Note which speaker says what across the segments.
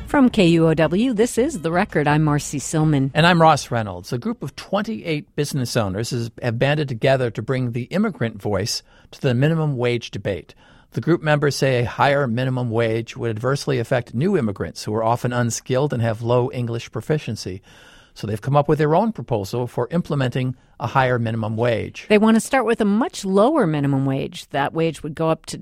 Speaker 1: From KUOW, this is The Record. I'm Marcy Silman.
Speaker 2: And I'm Ross Reynolds. A group of 28 business owners have banded together to bring the immigrant voice to the minimum wage debate. The group members say a higher minimum wage would adversely affect new immigrants who are often unskilled and have low English proficiency. So they've come up with their own proposal for implementing a higher minimum wage.
Speaker 1: They want to start with a much lower minimum wage. That wage would go up to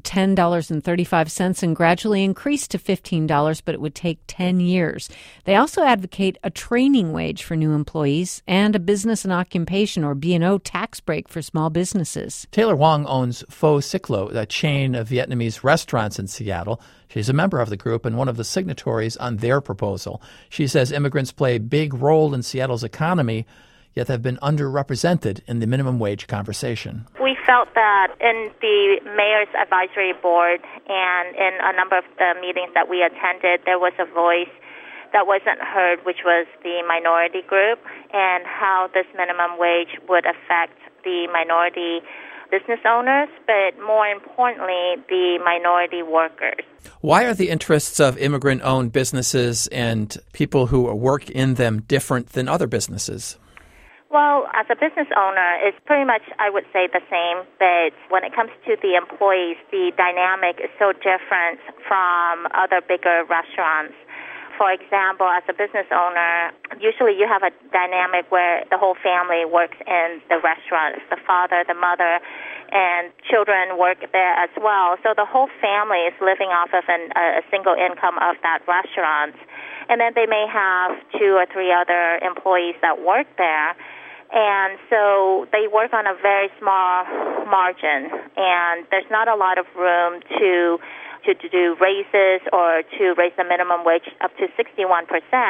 Speaker 1: $10.35 and gradually increase to $15, but it would take 10 years. They also advocate a training wage for new employees and a business and occupation, or B&O, tax break for small businesses.
Speaker 2: Taylor Wong owns Pho Siclo, a chain of Vietnamese restaurants in Seattle. She's a member of the group and one of the signatories on their proposal. She says immigrants play a big role in Seattle's economy, yet have been underrepresented in the minimum wage conversation.
Speaker 3: We felt that in the Mayor's Advisory Board and in a number of the meetings that we attended, there was a voice that wasn't heard, which was the minority group, and how this minimum wage would affect the minority business owners, but more importantly, the minority workers.
Speaker 2: Why are the interests of immigrant-owned businesses and people who work in them different than other businesses?
Speaker 3: Well, as a business owner, it's pretty much, I would say, the same, but when it comes to the employees, the dynamic is so different from other bigger restaurants. For example, as a business owner, usually you have a dynamic where the whole family works in the restaurant. It's the father, the mother, and children work there as well. So the whole family is living off of a single income of that restaurant. And then they may have 2 or 3 other employees that work there. And so they work on a very small margin, and there's not a lot of room to do raises or to raise the minimum wage up to 61%.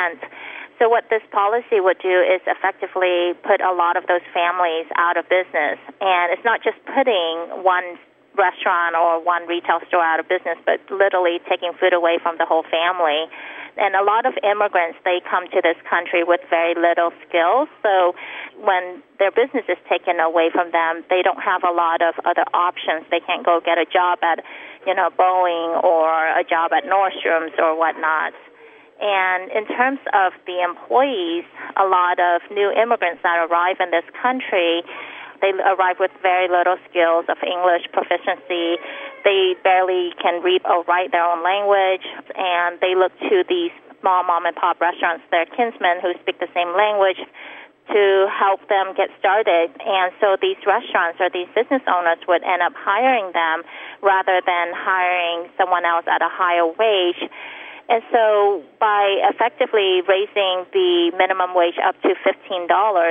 Speaker 3: So what this policy would do is effectively put a lot of those families out of business. And it's not just putting one restaurant or one retail store out of business, but literally taking food away from the whole family. And a lot of immigrants, they come to this country with very little skills. So when their business is taken away from them, they don't have a lot of other options. They can't go get a job at, Boeing or a job at Nordstrom's or whatnot. And in terms of the employees, a lot of new immigrants that arrive in this country, they arrive with very little skills of English proficiency. They barely can read or write their own language, and they look to these small mom-and-pop restaurants, their kinsmen who speak the same language, to help them get started. And so these restaurants or these business owners would end up hiring them rather than hiring someone else at a higher wage. And so by effectively raising the minimum wage up to $15,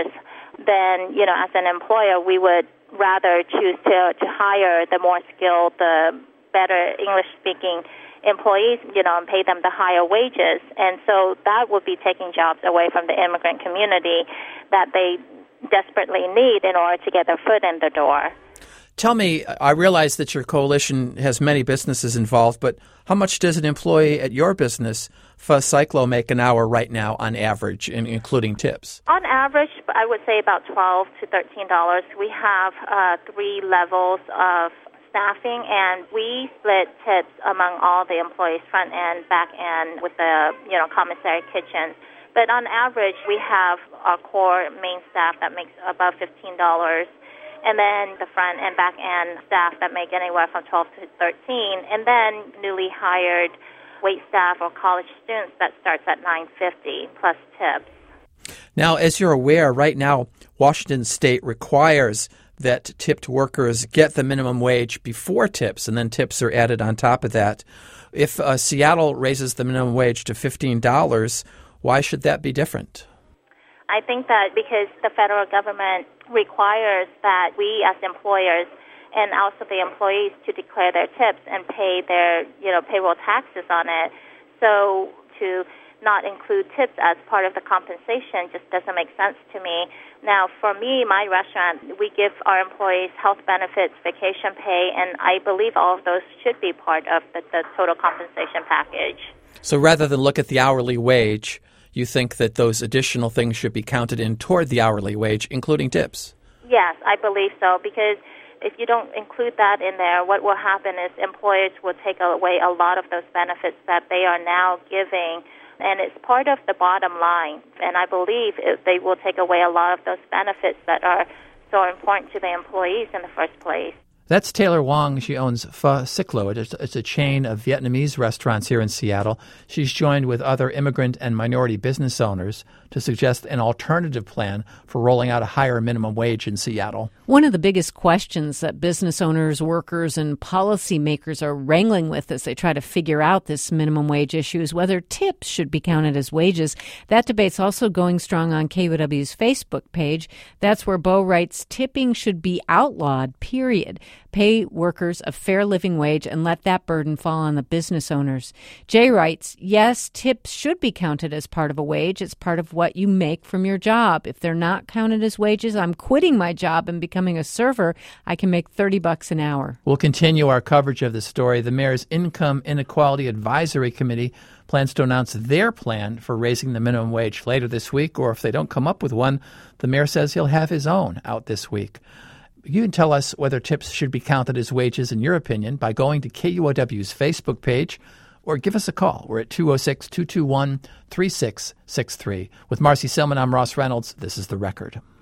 Speaker 3: then, as an employer, we would rather choose to hire the more skilled, the better English-speaking employees, and pay them the higher wages. And so that would be taking jobs away from the immigrant community that they desperately need in order to get their foot in the door.
Speaker 2: Tell me, I realize that your coalition has many businesses involved, but how much does an employee at your business, Pho Siclo, make an hour right now on average, including tips?
Speaker 3: On average, I would say about $12 to $13. We have 3 levels of staffing, and we split tips among all the employees, front end, back end, with the commissary kitchen. But on average, we have our core main staff that makes above $15, and then the front and back end staff that make anywhere from $12 to $13, and then newly hired wait staff or college students that starts at $9.50 plus tips.
Speaker 2: Now, as you're aware, right now, Washington State requires that tipped workers get the minimum wage before tips, and then tips are added on top of that. If Seattle raises the minimum wage to $15, why should that be different?
Speaker 3: I think that because the federal government requires that we as employers and also the employees to declare their tips and pay their, payroll taxes on it. So to not include tips as part of the compensation just doesn't make sense to me. Now, for me, my restaurant, we give our employees health benefits, vacation pay, and I believe all of those should be part of the total compensation package.
Speaker 2: So rather than look at the hourly wage, you think that those additional things should be counted in toward the hourly wage, including tips?
Speaker 3: Yes, I believe so, because if you don't include that in there, what will happen is employers will take away a lot of those benefits that they are now giving And it's part of the bottom line. And I believe they will take away a lot of those benefits that are so important to the employees in the first place.
Speaker 2: That's Taylor Wong. She owns Pho Sic Lo. It's a chain of Vietnamese restaurants here in Seattle. She's joined with other immigrant and minority business owners to suggest an alternative plan for rolling out a higher minimum wage in Seattle.
Speaker 1: One of the biggest questions that business owners, workers, and policymakers are wrangling with as they try to figure out this minimum wage issue is whether tips should be counted as wages. That debate's also going strong on KUOW's Facebook page. That's where Bo writes, tipping should be outlawed, period. Pay workers a fair living wage and let that burden fall on the business owners. Jay writes, yes, tips should be counted as part of a wage. It's part of what you make from your job. If they're not counted as wages, I'm quitting my job and becoming a server. I can make $30 an hour.
Speaker 2: We'll continue our coverage of this story. The Mayor's Income Inequality Advisory Committee plans to announce their plan for raising the minimum wage later this week, or if they don't come up with one, the mayor says he'll have his own out this week. You can tell us whether tips should be counted as wages in your opinion by going to KUOW's Facebook page or give us a call. We're at 206-221-3663. With Marcy Selman, I'm Ross Reynolds. This is The Record.